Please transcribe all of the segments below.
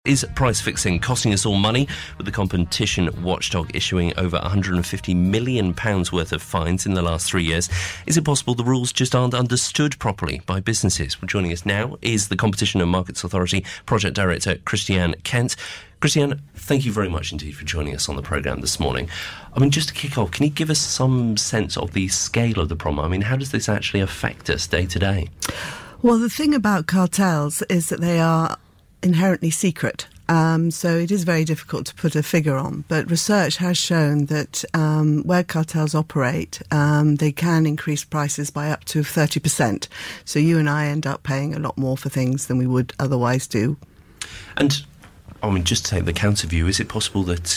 Is price fixing costing us all money, with the competition watchdog issuing over £150 million worth of fines in the last 3 years? Is it possible the rules just aren't understood properly by businesses? Well, joining us now is the Competition and Markets Authority Project Director, Christiane Kent. Christiane, thank you very much indeed for joining us on the programme this morning. I mean, just to kick off, can you give us some sense of the scale of the problem? I mean, how does this actually affect us day to day? Well, the thing about cartels is that they are inherently secret. So it is very difficult to put a figure on. But research has shown that where cartels operate, they can increase prices by up to 30%. So you and I end up paying a lot more for things than we would otherwise do. And I mean, just to take the counter view, is it possible that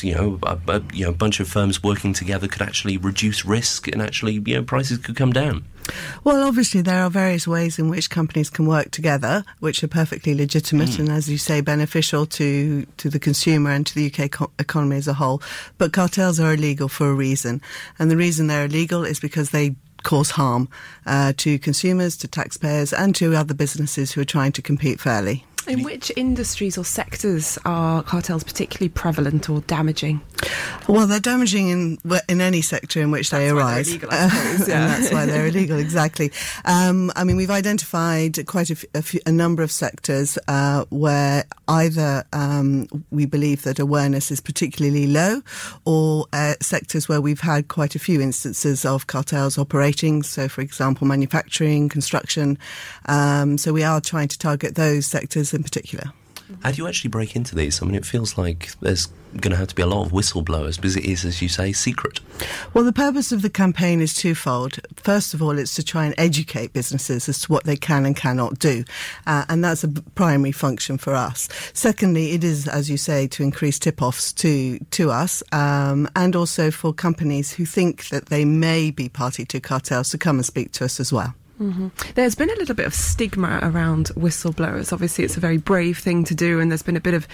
a bunch of firms working together could actually reduce risk and actually prices could come down? Well, obviously there are various ways in which companies can work together, which are perfectly legitimate and, as you say, beneficial to the consumer and to the UK economy as a whole. But cartels are illegal for a reason, and the reason they're illegal is because they cause harm to consumers, to taxpayers, and to other businesses who are trying to compete fairly. In which industries or sectors are cartels particularly prevalent or damaging? Well, they're damaging in any sector in which they arise. That's why they're illegal, I suppose. And that's why they're illegal, exactly. I mean, we've identified quite a number of sectors where either we believe that awareness is particularly low, or sectors where we've had quite a few instances of cartels operating. So, for example, manufacturing, construction. So we are trying to target those sectors in particular. How do you actually break into these? I mean, it feels like there's going to have to be a lot of whistleblowers because it is, as you say, secret. Well, the purpose of the campaign is twofold. First of all, it's to try and educate businesses as to what they can and cannot do. And that's a primary function for us. Secondly, it is, as you say, to increase tip-offs to us and also for companies who think that they may be party to cartels to come and speak to us as well. Mm-hmm. There's been a little bit of stigma around whistleblowers. Obviously, it's a very brave thing to do, and there's been a bit of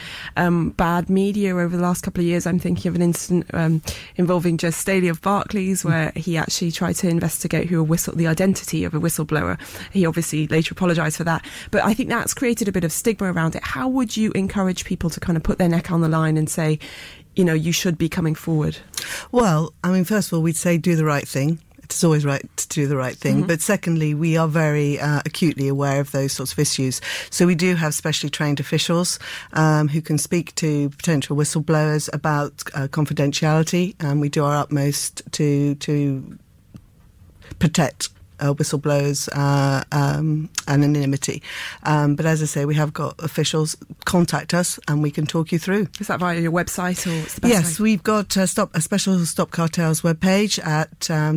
bad media over the last couple of years. I'm thinking of an incident involving Jez Staley of Barclays, where he actually tried to investigate the identity of a whistleblower. He obviously later apologised for that, but I think that's created a bit of stigma around it. How would you encourage people to kind of put their neck on the line and say, you should be coming forward? Well, I mean, first of all, we'd say do the right thing. It's always right to do the right thing. Mm-hmm. But secondly, we are very acutely aware of those sorts of issues. So we do have specially trained officials who can speak to potential whistleblowers about confidentiality, and we do our utmost to protect whistleblowers' anonymity. But as I say, we have got officials contact us and we can talk you through. Is that via your website or what's the best Yes, way? we've got a special Stop Cartels webpage at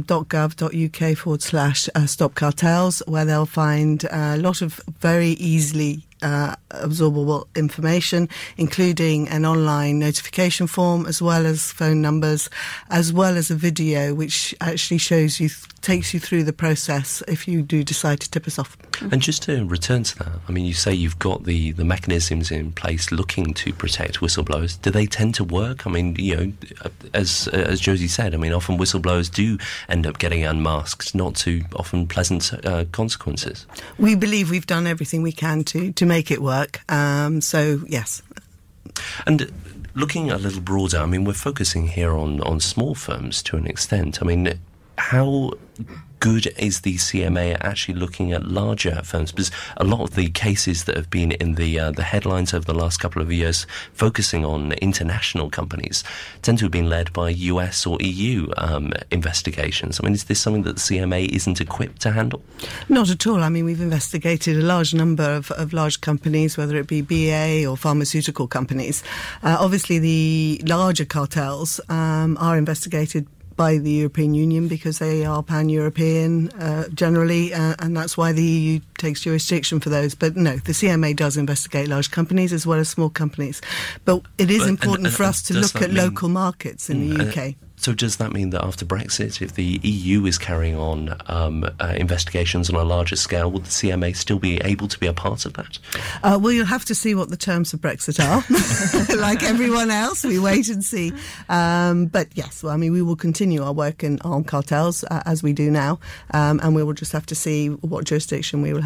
.gov.uk/Stop Cartels, where they'll find a lot of very easily absorbable information, including an online notification form, as well as phone numbers, as well as a video which actually takes you through the process if you do decide to tip us off. And just to return to that, I mean, you say you've got the mechanisms in place looking to protect whistleblowers. Do they tend to work? I mean, as Josie said, I mean, often whistleblowers do end up getting unmasked, not to often pleasant consequences. We believe we've done everything we can to make it work. So, yes. And looking a little broader, I mean, we're focusing here on small firms to an extent. I mean, how good is the CMA at actually looking at larger firms? Because a lot of the cases that have been in the headlines over the last couple of years focusing on international companies tend to have been led by US or EU investigations. I mean, is this something that the CMA isn't equipped to handle? Not at all. I mean, we've investigated a large number of large companies, whether it be BA or pharmaceutical companies. Obviously, the larger cartels are investigated by the European Union because they are pan-European generally, and that's why the EU takes jurisdiction for those. But no, the CMA does investigate large companies as well as small companies. But it is important for us to look at local markets in the UK. So does that mean that after Brexit, if the EU is carrying on investigations on a larger scale, will the CMA still be able to be a part of that? Well, you'll have to see what the terms of Brexit are. Like everyone else, we wait and see. But yes, well, I mean, we will continue our work on cartels as we do now, and we will just have to see what jurisdiction we will have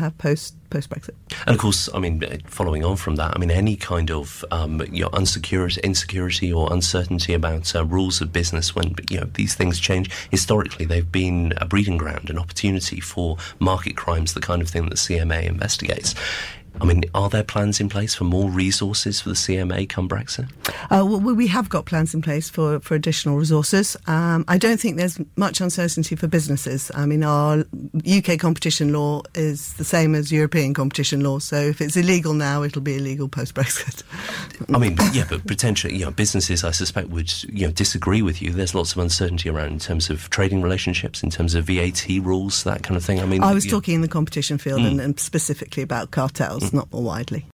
have post-Brexit. And of course, I mean, following on from that, I mean, any kind of insecurity or uncertainty about rules of business when these things change. Historically, they've been a breeding ground, an opportunity for market crimes, the kind of thing that the CMA investigates. I mean, are there plans in place for more resources for the CMA come Brexit? Well, we have got plans in place for additional resources. I don't think there's much uncertainty for businesses. I mean, our UK competition law is the same as European competition law, so if it's illegal now, it'll be illegal post-Brexit. I mean, but potentially, businesses, I suspect, would disagree with you. There's lots of uncertainty around in terms of trading relationships, in terms of VAT rules, that kind of thing. I mean, I was talking in the competition field and specifically about cartels. Not more widely.